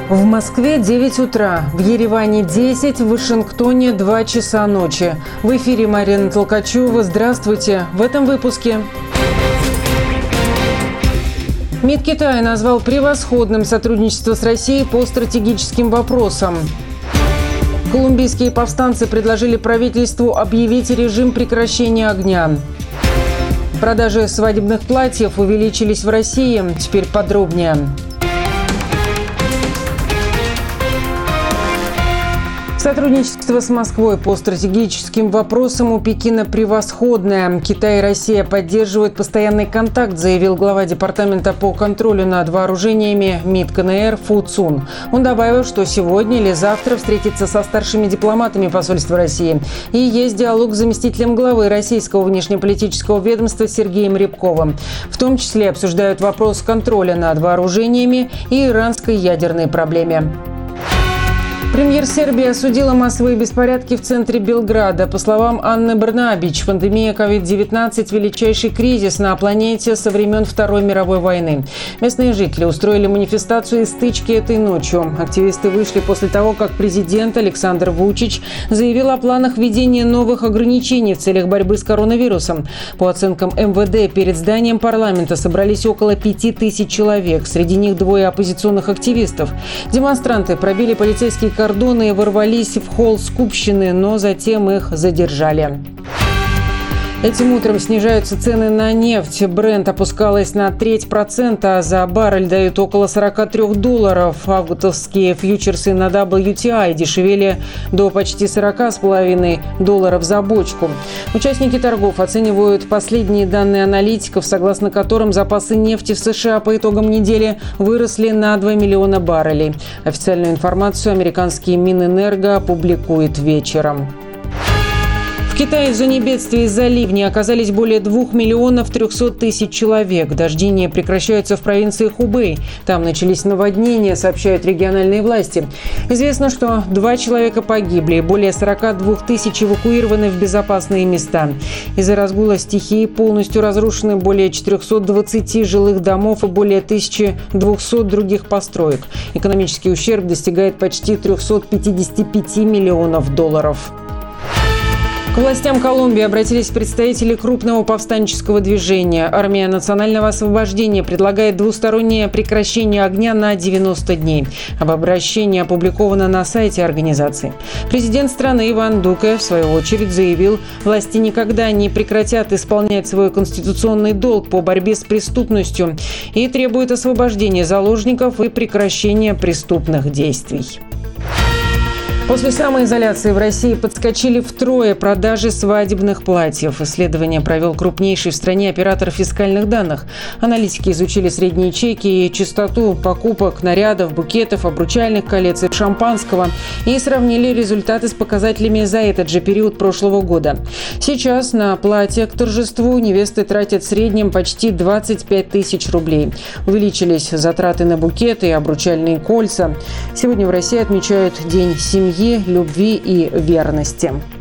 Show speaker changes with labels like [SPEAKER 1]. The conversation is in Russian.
[SPEAKER 1] В Москве 9 утра, в Ереване 10, в Вашингтоне 2 часа ночи. В эфире Марина Толкачева. Здравствуйте. В этом выпуске. МИД Китая назвал превосходным сотрудничество с Россией по стратегическим вопросам. Колумбийские повстанцы предложили правительству объявить режим прекращения огня. Продажи свадебных платьев увеличились в России. Теперь подробнее. Сотрудничество с Москвой по стратегическим вопросам у Пекина превосходное. Китай и Россия поддерживают постоянный контакт, заявил глава департамента по контролю над вооружениями МИД КНР Фу Цун. Он добавил, что сегодня или завтра встретится со старшими дипломатами посольства России. И есть диалог с заместителем главы российского внешнеполитического ведомства Сергеем Рябковым. В том числе обсуждают вопрос контроля над вооружениями и иранской ядерной проблеме. Премьер Сербии осудила массовые беспорядки в центре Белграда. По словам Анны Брнабич, пандемия COVID-19 – величайший кризис на планете со времен Второй мировой войны. Местные жители устроили манифестацию и стычки этой ночью. Активисты вышли после того, как президент Александр Вучич заявил о планах введения новых ограничений в целях борьбы с коронавирусом. По оценкам МВД, перед зданием парламента собрались около 5000 человек. Среди них 2 оппозиционных активистов. Демонстранты пробили полицейские кордоны и ворвались в холл Скупщины, но затем их задержали. Этим утром снижаются цены на нефть. Брент опускалась на 0,3%, а за баррель дают около $43. Августовские фьючерсы на WTI дешевели до почти $40,5 за бочку. Участники торгов оценивают последние данные аналитиков, согласно которым запасы нефти в США по итогам недели выросли на 2 миллиона баррелей. Официальную информацию американский Минэнерго опубликует вечером. В Китае в зоне бедствия из-за ливней оказались более 2 миллионов 300 тысяч человек. Дожди не прекращаются в провинции Хубэй. Там начались наводнения, сообщают региональные власти. Известно, что 2 человека погибли, более 42 тысяч эвакуированы в безопасные места. Из-за разгула стихии полностью разрушены более 420 жилых домов и более 1200 других построек. Экономический ущерб достигает почти $355 миллионов. К властям Колумбии обратились представители крупного повстанческого движения. Армия национального освобождения предлагает двустороннее прекращение огня на 90 дней. Об обращении опубликовано на сайте организации. Президент страны Иван Дуке, в свою очередь, заявил, власти никогда не прекратят исполнять свой конституционный долг по борьбе с преступностью и требует освобождения заложников и прекращения преступных действий. После самоизоляции в России подскочили втрое продажи свадебных платьев. Исследование провел крупнейший в стране оператор фискальных данных. Аналитики изучили средние чеки и частоту покупок нарядов, букетов, обручальных колец и шампанского и сравнили результаты с показателями за этот же период прошлого года. Сейчас на платье к торжеству невесты тратят в среднем почти 25 тысяч рублей. Увеличились затраты на букеты и обручальные кольца. Сегодня в России отмечают День семьи, любви и верности.